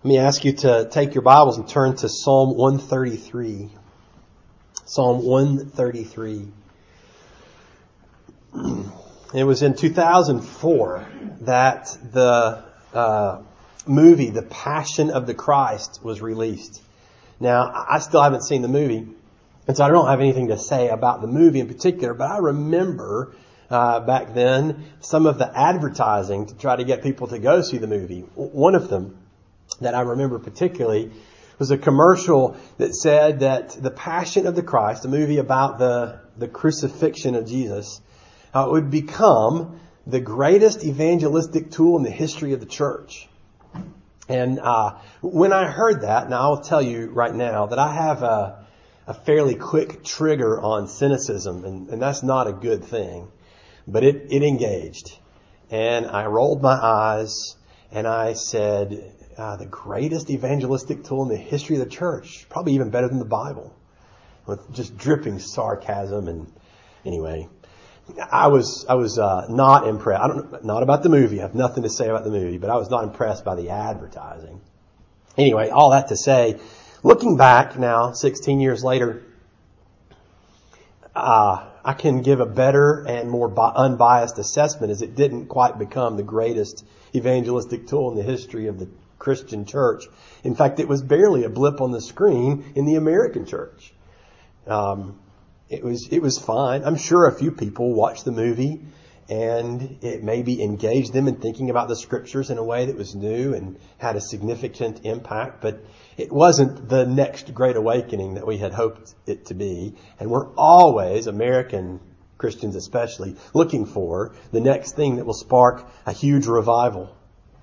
Let me ask you to take your Bibles and turn to Psalm 133. Psalm 133. It was in 2004 that the movie, The Passion of the Christ, was released. Now, I still haven't seen the movie, and so I don't have anything to say about the movie in particular, but I remember back then some of the advertising to try to get people to go see the movie. One of them that I remember particularly was a commercial that said that The Passion of the Christ, a movie about the crucifixion of Jesus, would become the greatest evangelistic tool in the history of the church. And when I heard that, now I'll tell you right now that I have a fairly quick trigger on cynicism, and that's not a good thing. But it engaged. And I rolled my eyes and I said, the greatest evangelistic tool in the history of the church, probably even better than the Bible, with just dripping sarcasm. And anyway, I was not impressed. Not about the movie. I have nothing to say about the movie, but I was not impressed by the advertising. Anyway, all that to say, looking back now, 16 years later, I can give a better and more unbiased assessment as it didn't quite become the greatest evangelistic tool in the history of the Christian church. In fact, it was barely a blip on the screen in the American church. It was fine. I'm sure a few people watched the movie and it maybe engaged them in thinking about the scriptures in a way that was new and had a significant impact, but it wasn't the next great awakening that we had hoped it to be. And we're always, American Christians especially, looking for the next thing that will spark a huge revival.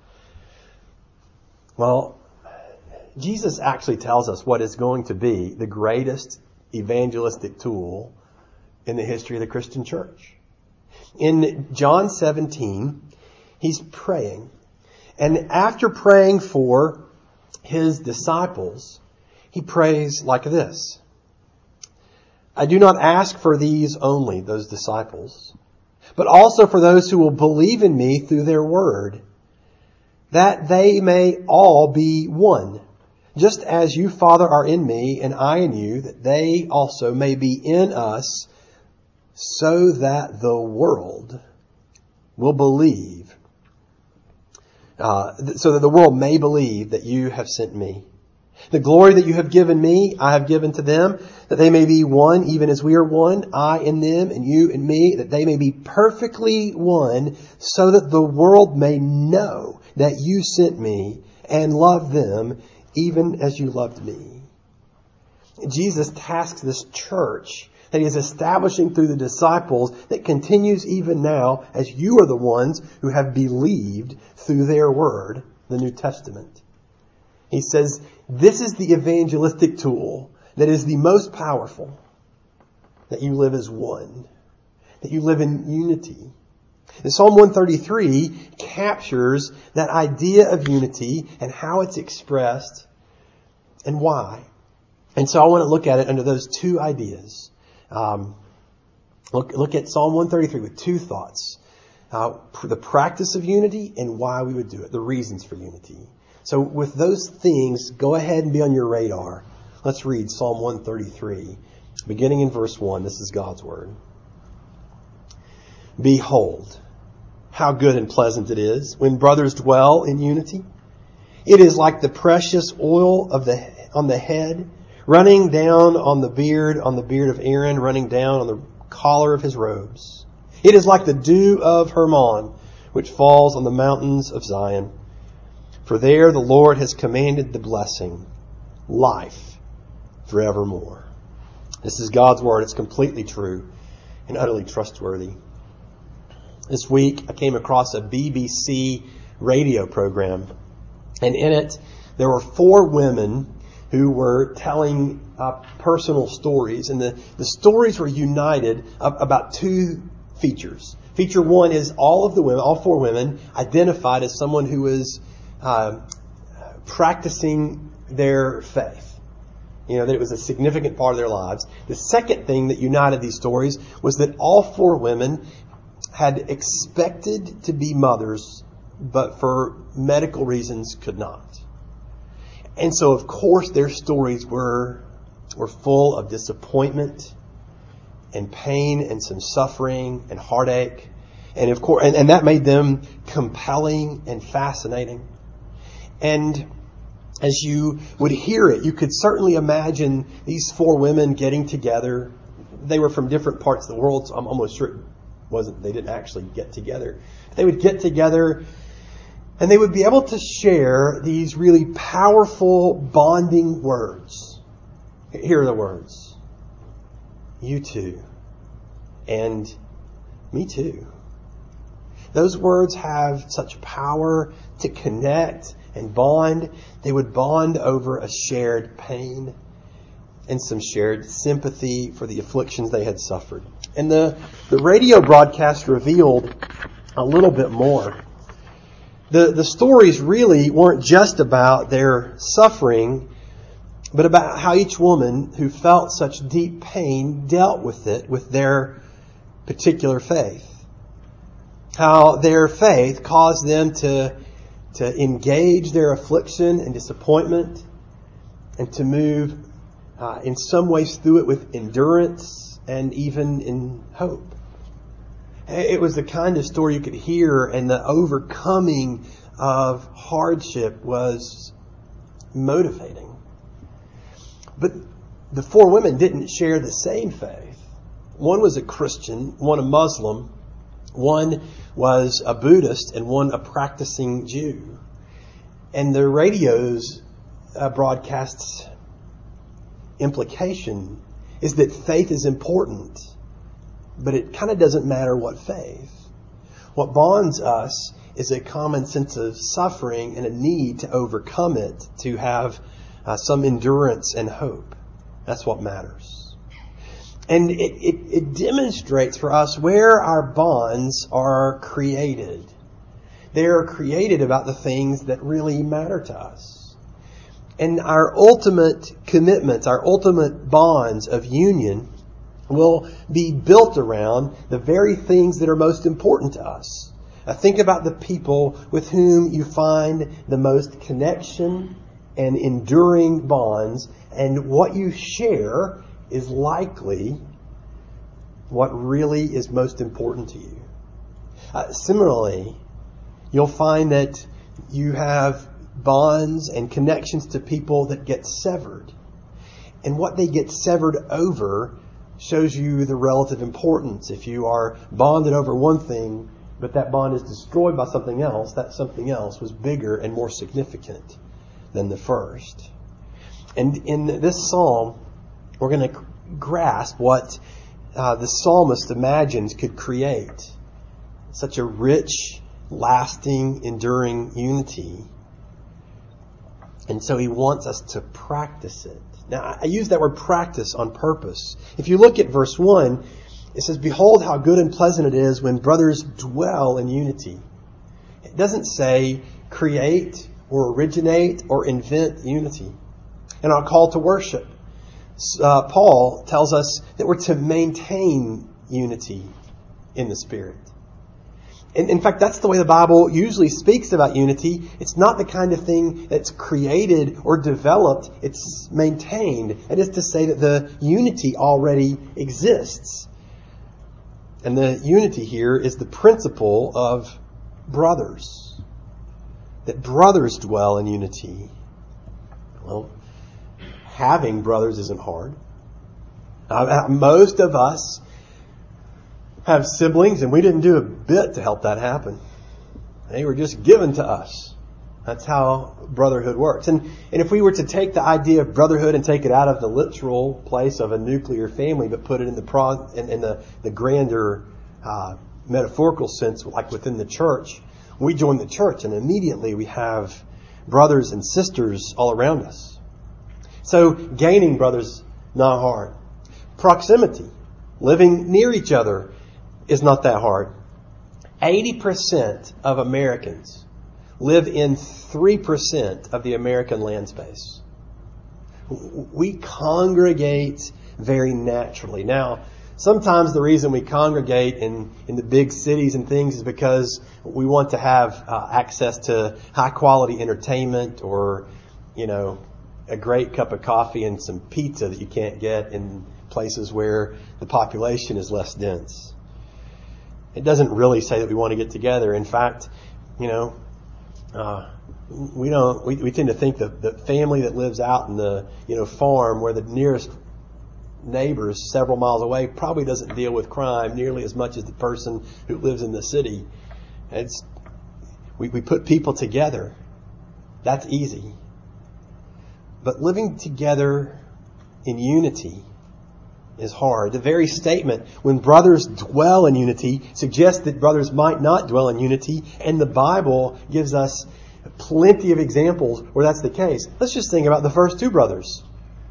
Well, Jesus actually tells us what is going to be the greatest evangelistic tool in the history of the Christian church. In John 17, he's praying. And after praying for his disciples, he prays like this. I do not ask for these only, those disciples, but also for those who will believe in me through their word, that they may all be one, just as you, Father, are in me and I in you, that they also may be in us, so that the world will believe, so that the world may believe that you have sent me. The glory that you have given me, I have given to them, that they may be one, even as we are one, I in them and you in me, that they may be perfectly one, so that the world may know that you sent me and love them even as you loved me. Jesus tasks this church that he is establishing through the disciples that continues even now as you are the ones who have believed through their word, the New Testament. He says, this is the evangelistic tool that is the most powerful, that you live as one, that you live in unity. And Psalm 133 captures that idea of unity and how it's expressed and why. And so I want to look at it under those two ideas. Look at Psalm 133 with two thoughts. The practice of unity and why we would do it, the reasons for unity. So with those things, go ahead and be on your radar. Let's read Psalm 133, beginning in verse 1. This is God's word. Behold, how good and pleasant it is when brothers dwell in unity. It is like the precious oil on the head, running down on the beard of Aaron, running down on the collar of his robes. It is like the dew of Hermon, which falls on the mountains of Zion. For there the Lord has commanded the blessing, life forevermore. This is God's word. It's completely true and utterly trustworthy. This week I came across a BBC radio program, and in it there were 4 women who were telling personal stories. And the stories were united about 2 features. Feature 1 is all 4 women identified as someone who was practicing their faith. That it was a significant part of their lives. The second thing that united these stories was that all 4 women had expected to be mothers, but for medical reasons could not. And so, of course, their stories were full of disappointment and pain and some suffering and heartache. And of course, and that made them compelling and fascinating. And as you would hear it, you could certainly imagine these four women getting together. They were from different parts of the world, so I'm almost sure they didn't actually get together. They would get together and they would be able to share these really powerful bonding words. Here are the words. You too. And me too. Those words have such power to connect and bond. They would bond over a shared pain and some shared sympathy for the afflictions they had suffered. And the radio broadcast revealed a little bit more. The stories really weren't just about their suffering, but about how each woman who felt such deep pain dealt with it with their particular faith. How their faith caused them to engage their affliction and disappointment and to move in some ways through it with endurance and even in hope. It was the kind of story you could hear, and the overcoming of hardship was motivating. But the four women didn't share the same faith. One was a Christian, one a Muslim, one was a Buddhist, and one a practicing Jew. And the radio's broadcasts implication is that faith is important, but it kind of doesn't matter what faith. What bonds us is a common sense of suffering and a need to overcome it, to have some endurance and hope. That's what matters. And it demonstrates for us where our bonds are created. They are created about the things that really matter to us. And our ultimate commitments, our ultimate bonds of union will be built around the very things that are most important to us. Now, think about the people with whom you find the most connection and enduring bonds, and what you share is likely what really is most important to you. Similarly, you'll find that you have bonds and connections to people that get severed. And what they get severed over shows you the relative importance. If you are bonded over one thing, but that bond is destroyed by something else, that something else was bigger and more significant than the first. And in this psalm, we're going to grasp what the psalmist imagines could create such a rich, lasting, enduring unity. And so he wants us to practice it. Now, I use that word practice on purpose. If you look at verse 1, it says, "Behold how good and pleasant it is when brothers dwell in unity." It doesn't say create or originate or invent unity. And our call to worship, Paul tells us that we're to maintain unity in the Spirit. And in fact, that's the way the Bible usually speaks about unity. It's not the kind of thing that's created or developed. It's maintained. That is to say that the unity already exists. And the unity here is the principle of brothers. That brothers dwell in unity. Well, having brothers isn't hard. Most of us have siblings, and we didn't do a bit to help that happen. They were just given to us. That's how brotherhood works. And if we were to take the idea of brotherhood and take it out of the literal place of a nuclear family, but put it in the grander metaphorical sense, like within the church, we join the church, and immediately we have brothers and sisters all around us. So gaining brothers, not hard. Proximity, living near each other, is not that hard. 80% of Americans live in 3% of the American land space. We congregate very naturally. Now, sometimes the reason we congregate in the big cities and things is because we want to have access to high quality entertainment, or a great cup of coffee and some pizza that you can't get in places where the population is less dense. It doesn't really say that we want to get together. In fact, we tend to think that the family that lives out in the, farm where the nearest neighbors several miles away probably doesn't deal with crime nearly as much as the person who lives in the city. We put people together. That's easy. But living together in unity is hard. The very statement, when brothers dwell in unity, suggests that brothers might not dwell in unity, and the Bible gives us plenty of examples where that's the case. Let's just think about the first two brothers.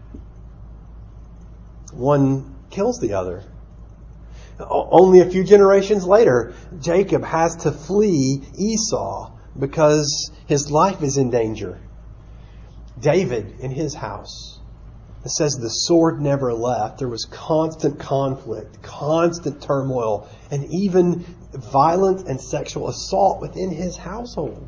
One kills the other. Only a few generations later, Jacob has to flee Esau because his life is in danger. David in his house, it says the sword never left. There was constant conflict, constant turmoil, and even violent and sexual assault within his household.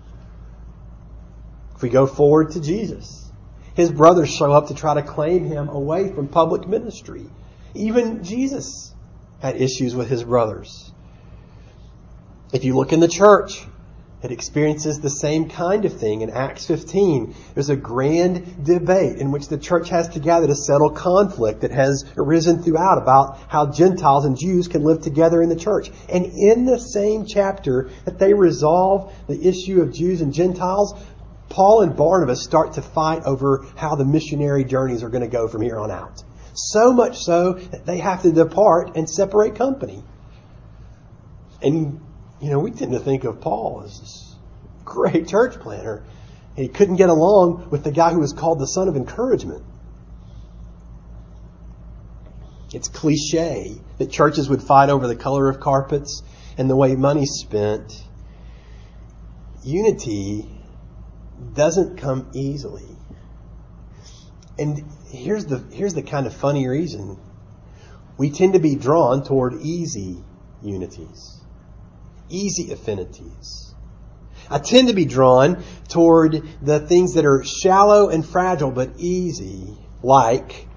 If we go forward to Jesus, his brothers show up to try to claim him away from public ministry. Even Jesus had issues with his brothers. If you look in the church, it experiences the same kind of thing. In Acts 15, there's a grand debate in which the church has to gather to settle conflict that has arisen throughout about how Gentiles and Jews can live together in the church. And in the same chapter that they resolve the issue of Jews and Gentiles, Paul and Barnabas start to fight over how the missionary journeys are going to go from here on out. So much so that they have to depart and separate company. And we tend to think of Paul as this great church planner. And he couldn't get along with the guy who was called the son of encouragement. It's cliche that churches would fight over the color of carpets and the way money's spent. Unity doesn't come easily. And here's the kind of funny reason. We tend to be drawn toward easy unities. Easy affinities. I tend to be drawn toward the things that are shallow and fragile but easy, like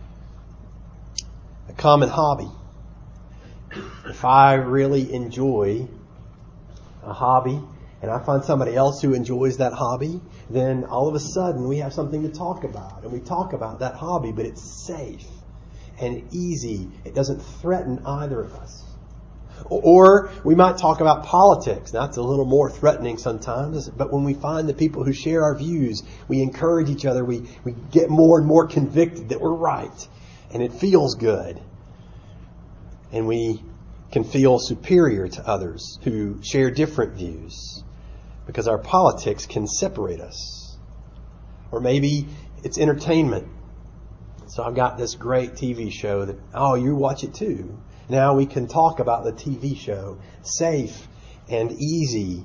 a common hobby. If I really enjoy a hobby and I find somebody else who enjoys that hobby, then all of a sudden we have something to talk about. And we talk about that hobby, but it's safe and easy. It doesn't threaten either of us. Or we might talk about politics. That's a little more threatening sometimes. But when we find the people who share our views, we encourage each other. We get more and more convicted that we're right. And it feels good. And we can feel superior to others who share different views, because our politics can separate us. Or maybe it's entertainment. So I've got this great TV show that, you watch it too. Now we can talk about the TV show, safe and easy.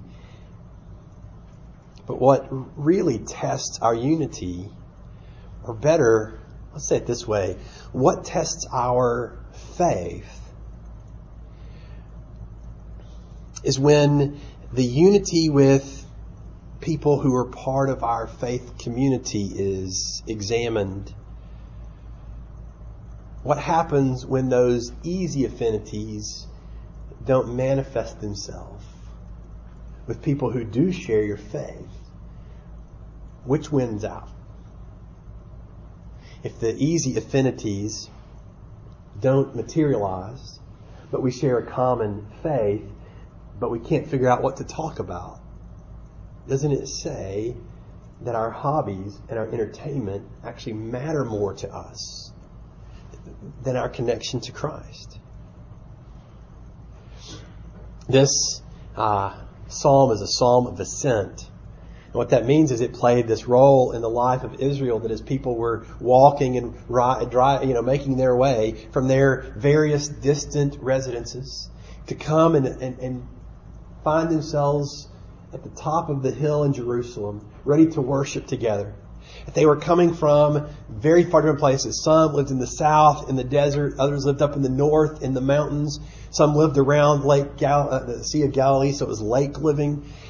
But what really tests our unity, or better, let's say it this way, what tests our faith is when the unity with people who are part of our faith community is examined. What happens when those easy affinities don't manifest themselves with people who do share your faith? Which wins out? If the easy affinities don't materialize, but we share a common faith, but we can't figure out what to talk about, doesn't it say that our hobbies and our entertainment actually matter more to us than our connection to Christ? This psalm is a psalm of ascent. And what that means is it played this role in the life of Israel, that as people were walking and making their way from their various distant residences to come and find themselves at the top of the hill in Jerusalem, ready to worship together. They were coming from very far different places. Some lived in the south, in the desert. Others lived up in the north, in the mountains. Some lived around the Sea of Galilee, so it was lake living.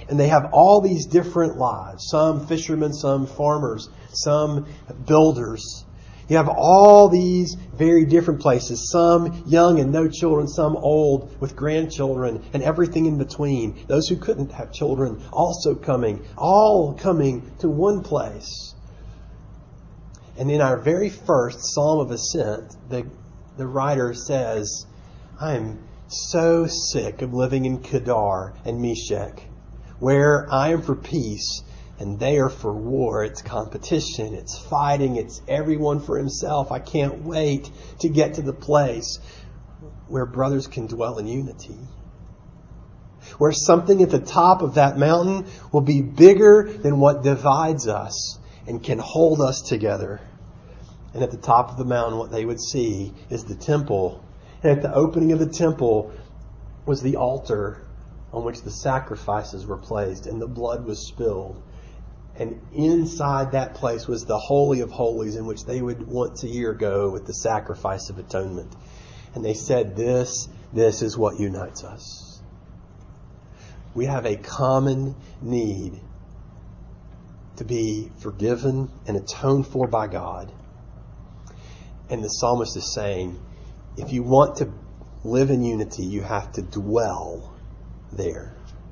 And they have all these different lives. Some fishermen, some farmers, some builders. You have all these very different places. Some young and no children, some old with grandchildren and everything in between. Those who couldn't have children also coming, all coming to one place. And in our very first Psalm of Ascent, the writer says, I am so sick of living in Kedar and Meshech, where I am for peace and they are for war. It's competition, it's fighting, it's everyone for himself. I can't wait to get to the place where brothers can dwell in unity. Where something at the top of that mountain will be bigger than what divides us and can hold us together. And at the top of the mountain, what they would see is the temple. And at the opening of the temple was the altar on which the sacrifices were placed and the blood was spilled. And inside that place was the Holy of Holies, in which they would once a year go with the sacrifice of atonement. And they said, this is what unites us. We have a common need to be forgiven and atoned for by God. And the psalmist is saying, if you want to live in unity, you have to dwell there.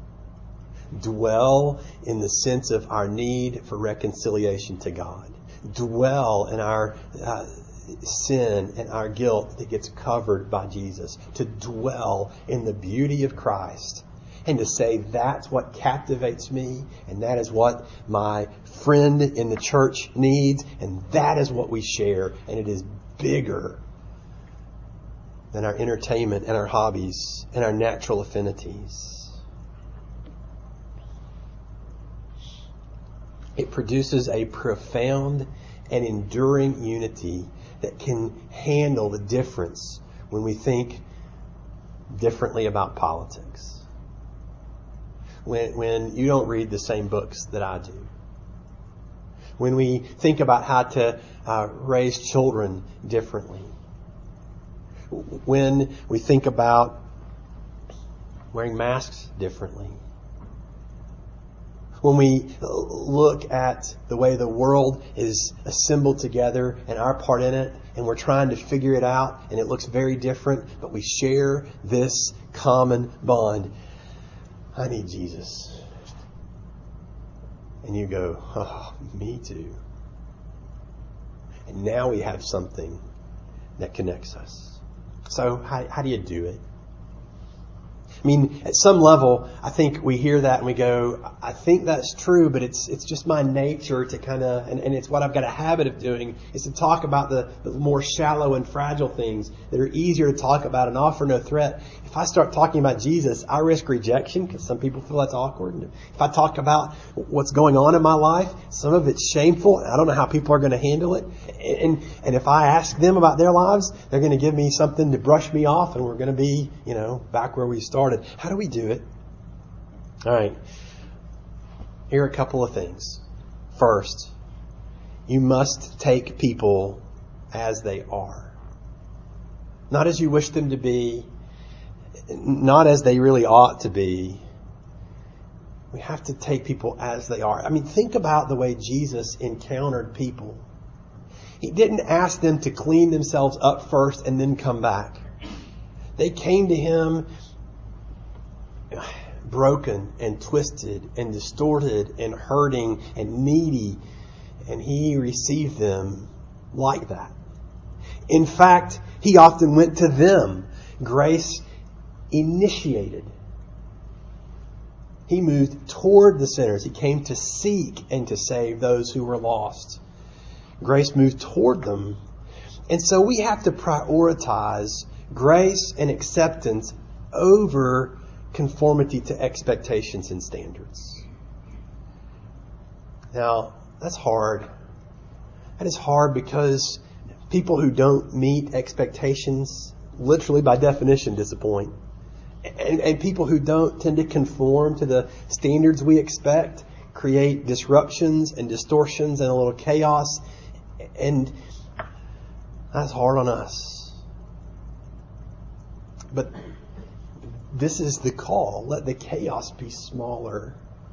Dwell in the sense of our need for reconciliation to God. Dwell in our sin and our guilt that gets covered by Jesus. To dwell in the beauty of Christ. And to say that's what captivates me, and that is what my friend in the church needs, and that is what we share, and it is bigger than our entertainment and our hobbies and our natural affinities. It produces a profound and enduring unity that can handle the difference when we think differently about politics. When you don't read the same books that I do. When we think about how to raise children differently. When we think about wearing masks differently. When we look at the way the world is assembled together and our part in it, and we're trying to figure it out, and it looks very different, but we share this common bond. I need Jesus. And you go, oh, me too. And now we have something that connects us. So how do you do it? I mean, at some level, I think we hear that and we go, I think that's true, but it's just my nature to kind of, and it's what I've got a habit of doing, is to talk about the more shallow and fragile things that are easier to talk about and offer no threat. If I start talking about Jesus, I risk rejection because some people feel that's awkward. If I talk about what's going on in my life, some of it's shameful. I don't know how people are going to handle it. And if I ask them about their lives, they're going to give me something to brush me off, and we're going to be, back where we started. How do we do it? All right. Here are a couple of things. First, you must take people as they are. Not as you wish them to be, not as they really ought to be. We have to take people as they are. I mean, think about the way Jesus encountered people. He didn't ask them to clean themselves up first and then come back. They came to Him broken and twisted and distorted and hurting and needy, and He received them like that. In fact, He often went to them. Grace initiated. He moved toward the sinners. He came to seek and to save those who were lost. Grace moved toward them. And so we have to prioritize grace and acceptance over conformity to expectations and standards. Now, that's hard. That is hard because people who don't meet expectations, literally by definition, disappoint. And people who don't tend to conform to the standards we expect create disruptions and distortions and a little chaos. And that's hard on us. But this is the call. Let the chaos be smaller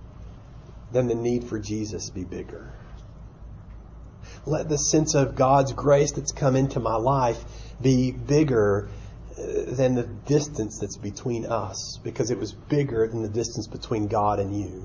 then the need for Jesus be bigger. Let the sense of God's grace that's come into my life be bigger than the distance that's between us, because it was bigger than the distance between God and you.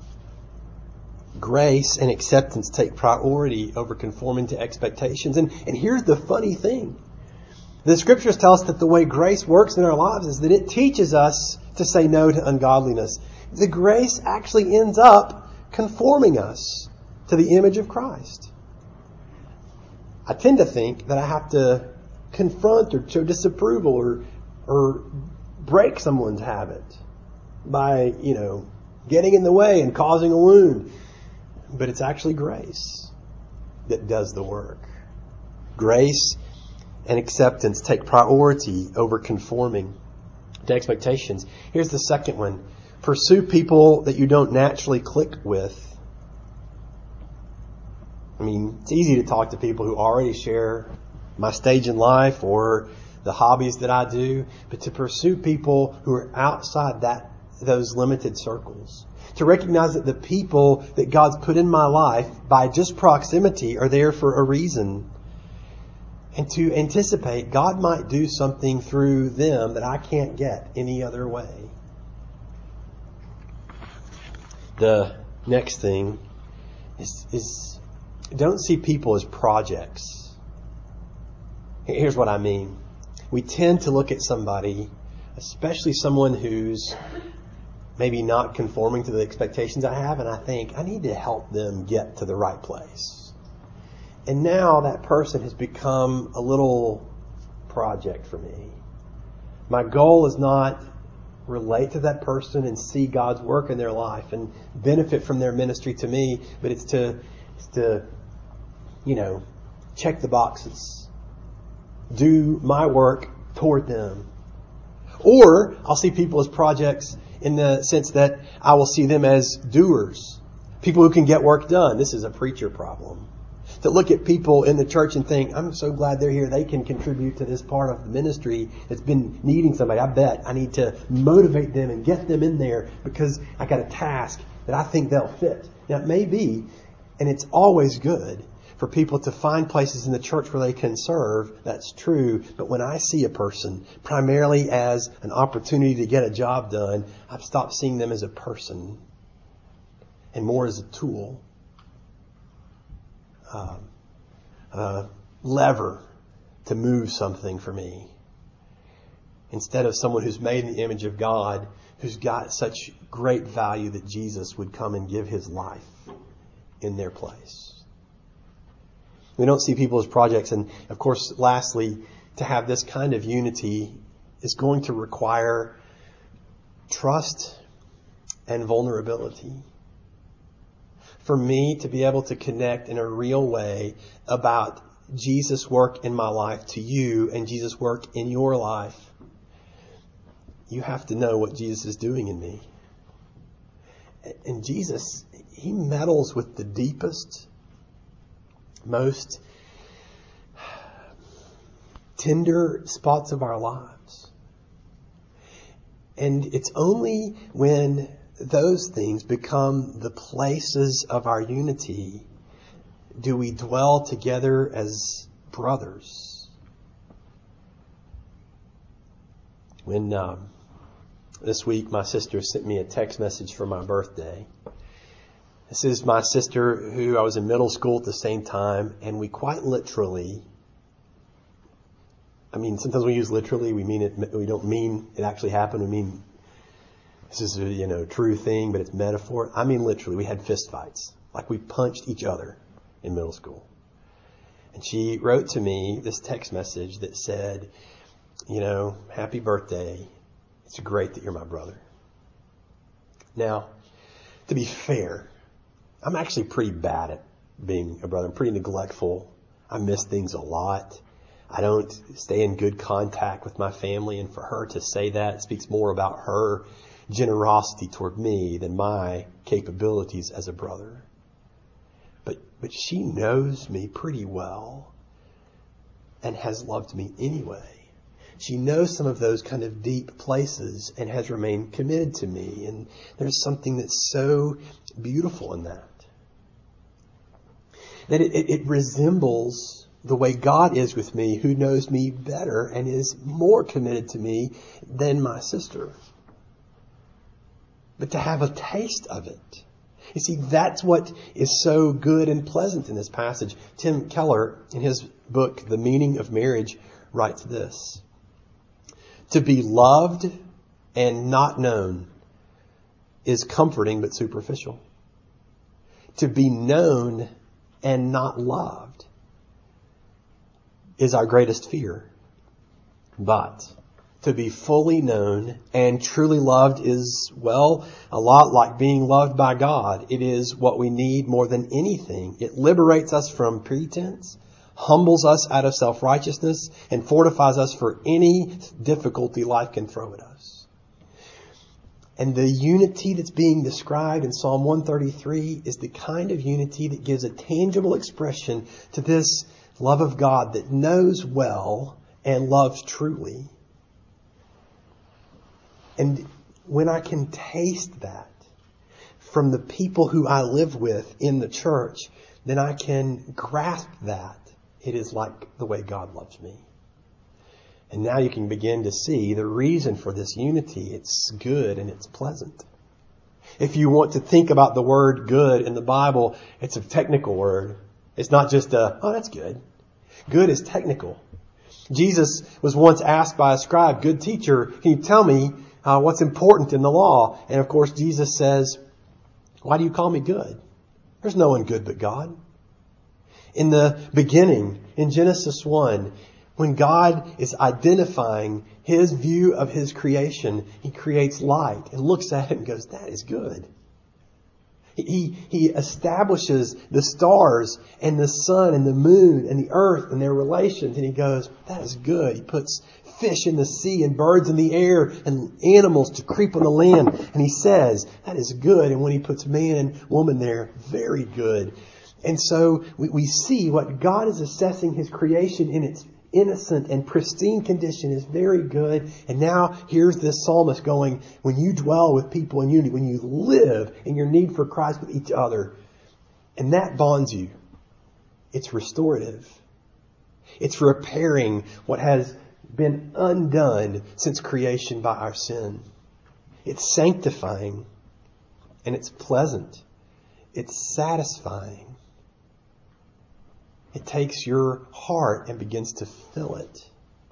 Grace and acceptance take priority over conforming to expectations. And here's the funny thing. The Scriptures tell us that the way grace works in our lives is that it teaches us to say no to ungodliness. The grace actually ends up conforming us to the image of Christ. I tend to think that I have to confront or show disapproval or break someone's habit by, getting in the way and causing a wound. But it's actually grace that does the work. Grace and acceptance take priority over conforming to expectations. Here's the second one. Pursue people that you don't naturally click with. It's easy to talk to people who already share my stage in life or the hobbies that I do, but to pursue people who are outside those limited circles. To recognize that the people that God's put in my life by just proximity are there for a reason. And to anticipate God might do something through them that I can't get any other way. The next thing is don't see people as projects. Here's what I mean. We tend to look at somebody, especially someone who's maybe not conforming to the expectations I have, and I think I need to help them get to the right place. And now that person has become a little project for me. My goal is not relate to that person and see God's work in their life and benefit from their ministry to me, but it's to check the boxes. Do my work toward them. Or I'll see people as projects in the sense that I will see them as doers. People who can get work done. This is a preacher problem. To look at people in the church and think, I'm so glad they're here. They can contribute to this part of the ministry that's been needing somebody. I bet I need to motivate them and get them in there because I got a task that I think they'll fit. Now it may be, and it's always good for people to find places in the church where they can serve. That's true. But when I see a person primarily as an opportunity to get a job done, I've stopped seeing them as a person and more as a tool. Lever to move something for me. Instead of someone who's made in the image of God, who's got such great value that Jesus would come and give his life in their place. We don't see people as projects. And of course, lastly, to have this kind of unity is going to require trust and vulnerability. For me to be able to connect in a real way about Jesus' work in my life to you and Jesus' work in your life, you have to know what Jesus is doing in me. And Jesus, he meddles with the deepest, most tender spots of our lives. And it's only when those things become the places of our unity do we dwell together as brothers. When this week my sister sent me a text message for my birthday. This is my sister who I was in middle school at the same time, and we quite literally, sometimes we use literally, we mean it, we don't mean it actually happened, we mean this is a true thing, but it's metaphor. Literally, we had fist fights. Like we punched each other in middle school. And she wrote to me this text message that said, happy birthday. It's great that you're my brother. Now, to be fair, I'm actually pretty bad at being a brother. I'm pretty neglectful. I miss things a lot. I don't stay in good contact with my family. And for her to say that speaks more about her generosity toward me than my capabilities as a brother. But she knows me pretty well and has loved me anyway. she knows some of those kind of deep places and has remained committed to me. And there's something that's so beautiful in that. That it resembles the way God is with me, who knows me better and is more committed to me than my sister. But to have a taste of it. You see, that's what is so good and pleasant in this passage. Tim Keller, in his book, The Meaning of Marriage, writes this: to be loved and not known is comforting but superficial. To be known and not loved is our greatest fear. But to be fully known and truly loved is, well, a lot like being loved by God. It is what we need more than anything. It liberates us from pretense, humbles us out of self-righteousness, and fortifies us for any difficulty life can throw at us. And the unity that's being described in Psalm 133 is the kind of unity that gives a tangible expression to this love of God that knows well and loves truly. And when I can taste that from the people who I live with in the church, then I can grasp that it is like the way God loves me. And now you can begin to see the reason for this unity. It's good and it's pleasant. If you want to think about the word good in the Bible, it's a technical word. It's not just oh, that's good. Good is technical. Jesus was once asked by a scribe, "Good teacher, can you tell me what's important in the law?" And of course, Jesus says, "Why do you call me good? There's no one good but God." In the beginning, in Genesis 1, when God is identifying His view of His creation, He creates light and looks at it and goes, "That is good." He establishes the stars and the sun and the moon and the earth and their relations, and He goes, "That is good." He puts fish in the sea and birds in the air and animals to creep on the land, and He says, "That is good." And when He puts man and woman there, very good. And so we see what God is assessing His creation in its innocent and pristine condition is very good. And now here's this psalmist going, when you dwell with people in unity, when you live in your need for Christ with each other, and that bonds you, it's restorative. It's repairing what has been undone since creation by our sin. It's sanctifying, and it's pleasant. It's satisfying. It takes your heart and begins to fill it.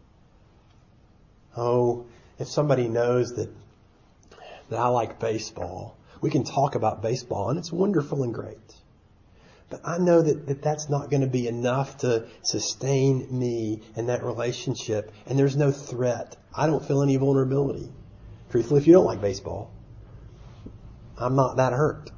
Oh, if somebody knows that I like baseball, we can talk about baseball, and it's wonderful and great. But I know that that's not going to be enough to sustain me in that relationship, and there's no threat. I don't feel any vulnerability. Truthfully, if you don't like baseball, I'm not that hurt.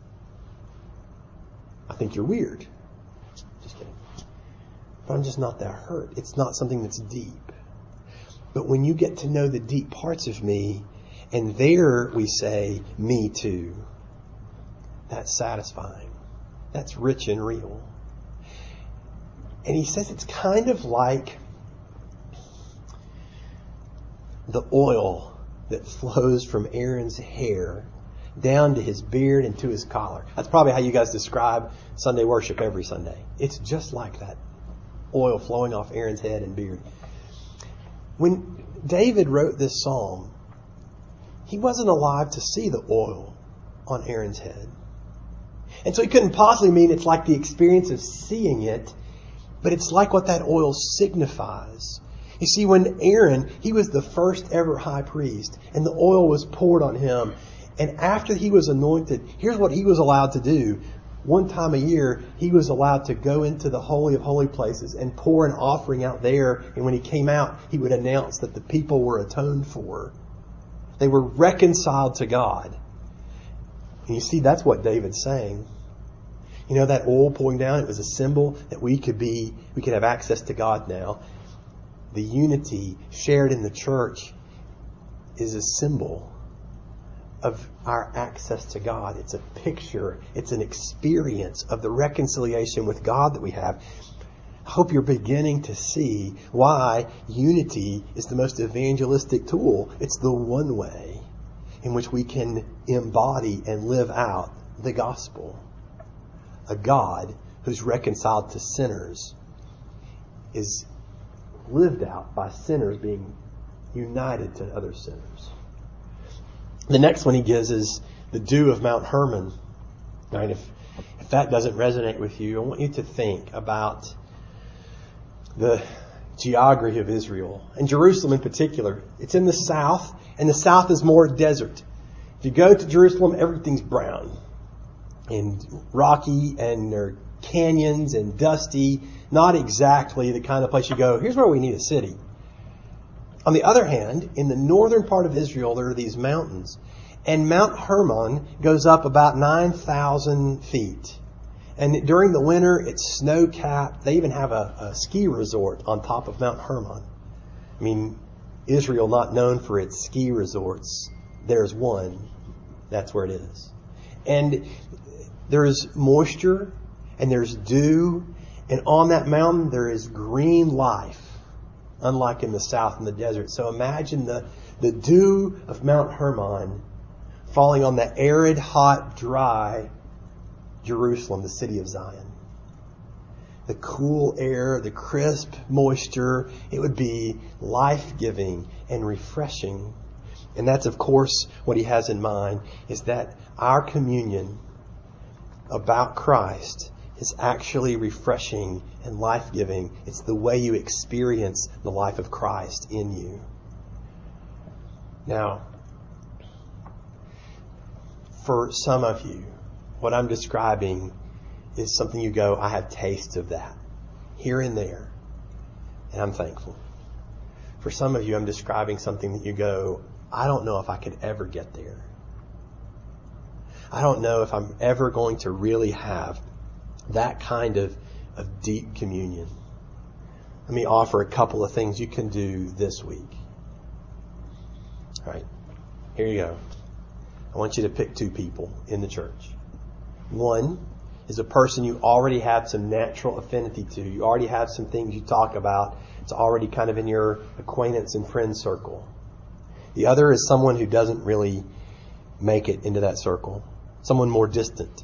I think you're weird. Just kidding. But I'm just not that hurt. It's not something that's deep. But when you get to know the deep parts of me, and there we say, "Me too," that's satisfying. That's rich and real. And he says it's kind of like the oil that flows from Aaron's hair down to his beard and to his collar. That's probably how you guys describe Sunday worship every Sunday. It's just like that. Oil flowing off Aaron's head and beard. When David wrote this psalm, he wasn't alive to see the oil on Aaron's head. And so he couldn't possibly mean it's like the experience of seeing it, but it's like what that oil signifies. You see, when Aaron, he was the first ever high priest, and the oil was poured on him, and after he was anointed, here's what he was allowed to do. One time a year, he was allowed to go into the Holy of Holy Places and pour an offering out there. And when he came out, he would announce that the people were atoned for. They were reconciled to God. And you see, that's what David's saying. You know, that oil pouring down, it was a symbol that we could have access to God now. The unity shared in the church is a symbol of our access to God. It's a picture. It's an experience of the reconciliation with God that we have. I hope you're beginning to see why unity is the most evangelistic tool. It's the one way in which we can embody and live out the gospel. A God who's reconciled to sinners is lived out by sinners being united to other sinners. The next one he gives is the dew of Mount Hermon. Right? If that doesn't resonate with you, I want you to think about the geography of Israel, and Jerusalem in particular. It's in the south, and the south is more desert. If you go to Jerusalem, everything's brown and rocky, and there are canyons and dusty. Not exactly the kind of place you go, here's where we need a city. On the other hand, in the northern part of Israel, there are these mountains. And Mount Hermon goes up about 9,000 feet. And during the winter, it's snow-capped. They even have a ski resort on top of Mount Hermon. I mean, Israel not known for its ski resorts. There's one. That's where it is. And there's moisture, and there's dew, and on that mountain there is green life, unlike in the south in the desert. So imagine the dew of Mount Hermon falling on the arid, hot, dry Jerusalem, the city of Zion. The cool air, the crisp moisture, it would be life-giving and refreshing. And that's, of course, what he has in mind, is that our communion about Christ is actually refreshing and life-giving. It's the way you experience the life of Christ in you. Now, for some of you, what I'm describing is something you go, I have tastes of that here and there, and I'm thankful. For some of you, I'm describing something that you go, I don't know if I could ever get there. I don't know if I'm ever going to really have that kind of deep communion. Let me offer a couple of things you can do this week. All right, here you go. I want you to pick two people in the church. One is a person you already have some natural affinity to. You already have some things you talk about. It's already kind of in your acquaintance and friend circle. The other is someone who doesn't really make it into that circle. Someone more distant.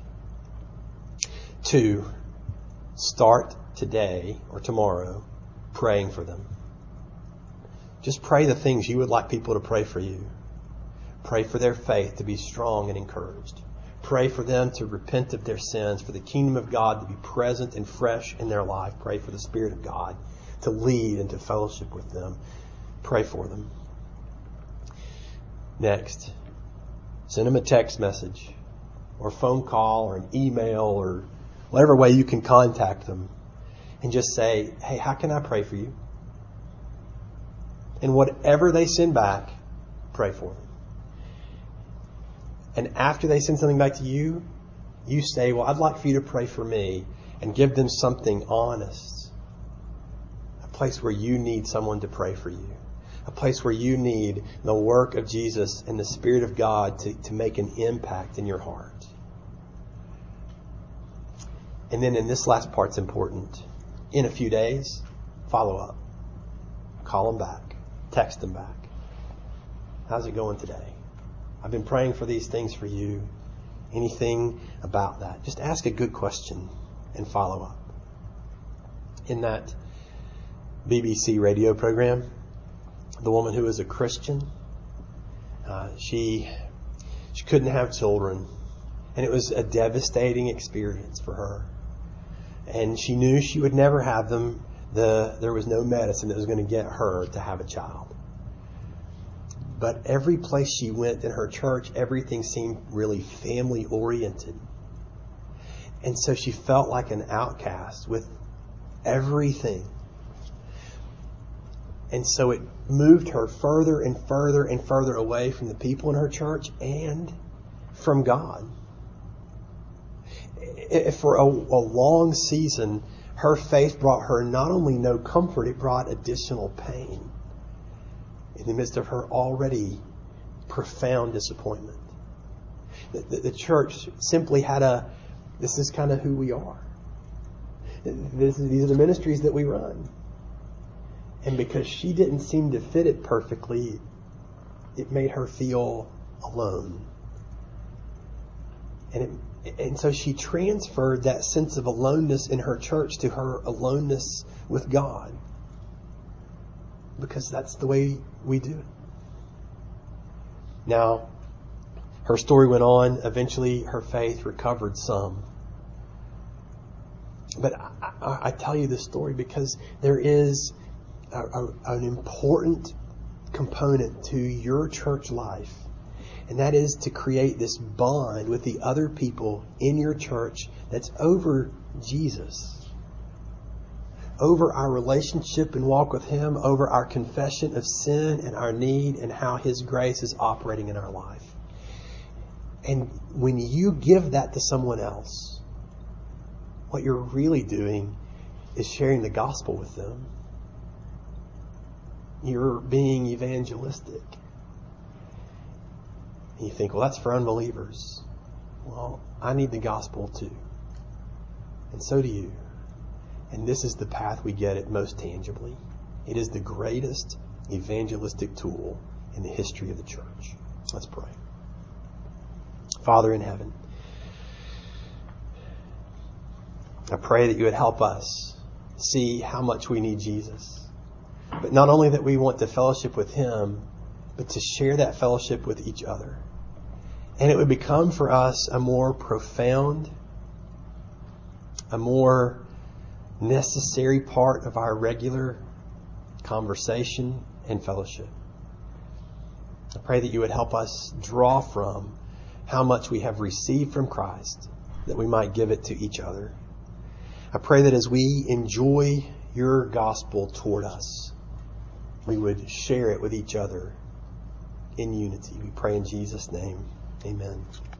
2, start today or tomorrow praying for them. Just pray the things you would like people to pray for you. Pray for their faith to be strong and encouraged. Pray for them to repent of their sins, for the kingdom of God to be present and fresh in their life. Pray for the Spirit of God to lead and to fellowship with them. Pray for them. Next, send them a text message or phone call or an email or whatever way you can contact them, and just say, hey, how can I pray for you? And whatever they send back, pray for them. And after they send something back to you, you say, well, I'd like for you to pray for me, and give them something honest. A place where you need someone to pray for you. A place where you need the work of Jesus and the Spirit of God to make an impact in your heart. And then in this last part's important. In a few days, follow up. Call them back. Text them back. How's it going today? I've been praying for these things for you. Anything about that? Just ask a good question and follow up. In that BBC radio program, the woman who was a Christian, she couldn't have children, and it was a devastating experience for her. And she knew she would never have them. There was no medicine that was going to get her to have a child. But every place she went in her church, everything seemed really family oriented. And so she felt like an outcast with everything. And so it moved her further and further and further away from the people in her church and from God. For a long season, her faith brought her not only no comfort, it brought additional pain in the midst of her already profound disappointment. The church simply had this is kind of who we are. These are the ministries that we run. And because she didn't seem to fit it perfectly, it made her feel alone. And so she transferred that sense of aloneness in her church to her aloneness with God. Because that's the way we do it. Now, her story went on. Eventually, her faith recovered some. But I tell you this story because there is an important component to your church life. And that is to create this bond with the other people in your church that's over Jesus. Over our relationship and walk with Him, over our confession of sin and our need and how His grace is operating in our life. And when you give that to someone else, what you're really doing is sharing the gospel with them. You're being evangelistic. And you think, well, that's for unbelievers. Well, I need the gospel too. And so do you. And this is the path we get it most tangibly. It is the greatest evangelistic tool in the history of the church. Let's pray. Father in heaven, I pray that you would help us see how much we need Jesus. But not only that we want to fellowship with Him, but to share that fellowship with each other. And it would become for us a more profound, a more necessary part of our regular conversation and fellowship. I pray that you would help us draw from how much we have received from Christ, that we might give it to each other. I pray that as we enjoy your gospel toward us, we would share it with each other in unity. We pray in Jesus' name. Amen.